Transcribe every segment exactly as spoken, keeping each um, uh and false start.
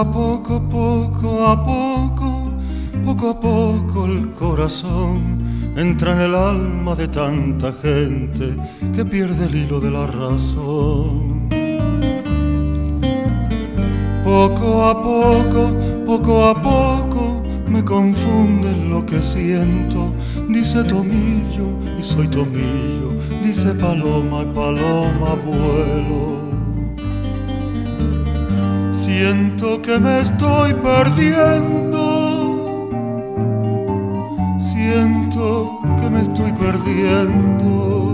a poco, poco a poco, poco a poco el corazón entra en el alma de tanta gente que pierde el hilo de la razón. Poco a poco, poco a poco me confunde lo que siento. Dice tomillo y soy tomillo, dice paloma y paloma vuelo. Siento que me estoy perdiendo, siento que me estoy perdiendo.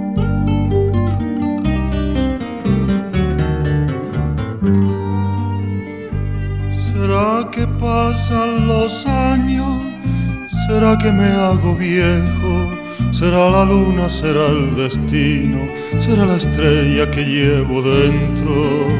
¿Será que pasan los años? ¿Será que me hago viejo? ¿Será la luna? ¿Será el destino? ¿Será la estrella que llevo dentro?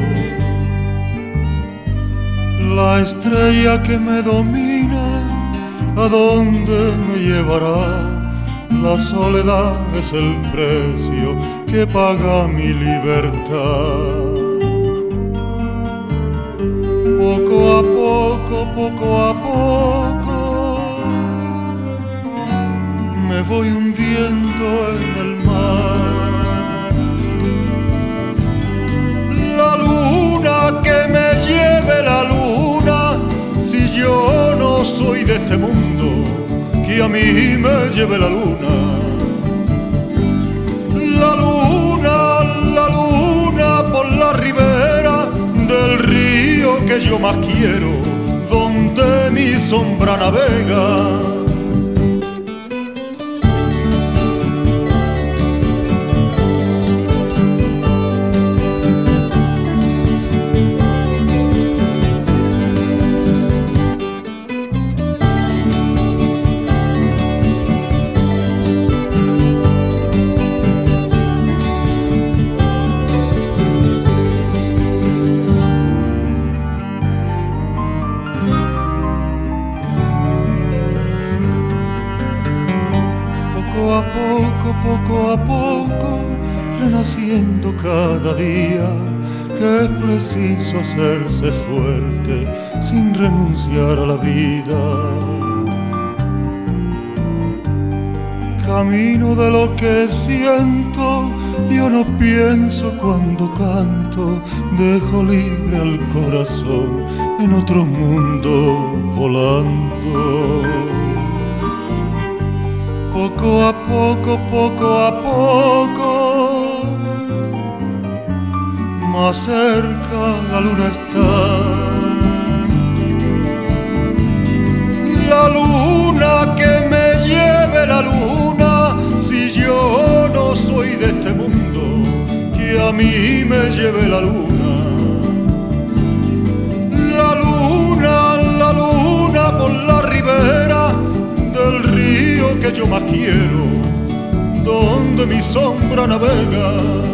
La estrella que me domina, ¿a dónde me llevará? La soledad es el precio que paga mi libertad. Poco a poco, poco a poco me voy hundiendo en el mar. La luna, que me lleve la luna, si yo no soy de este mundo, que a mí me lleve la luna. La luna, la luna por la ribera del río que yo más quiero, donde mi sombra navega. Poco a poco, poco a poco, renaciendo cada día, que es preciso hacerse fuerte sin renunciar a la vida. Camino de lo que siento, yo no pienso cuando canto, dejo libre al corazón en otro mundo volando. Poco a poco, poco a poco, más cerca la luna está. La luna, que me lleve la luna, si yo no soy de este mundo, que a mí me lleve la luna. La luna, la luna por la ribera del río que yo más quiero, donde mi sombra navega.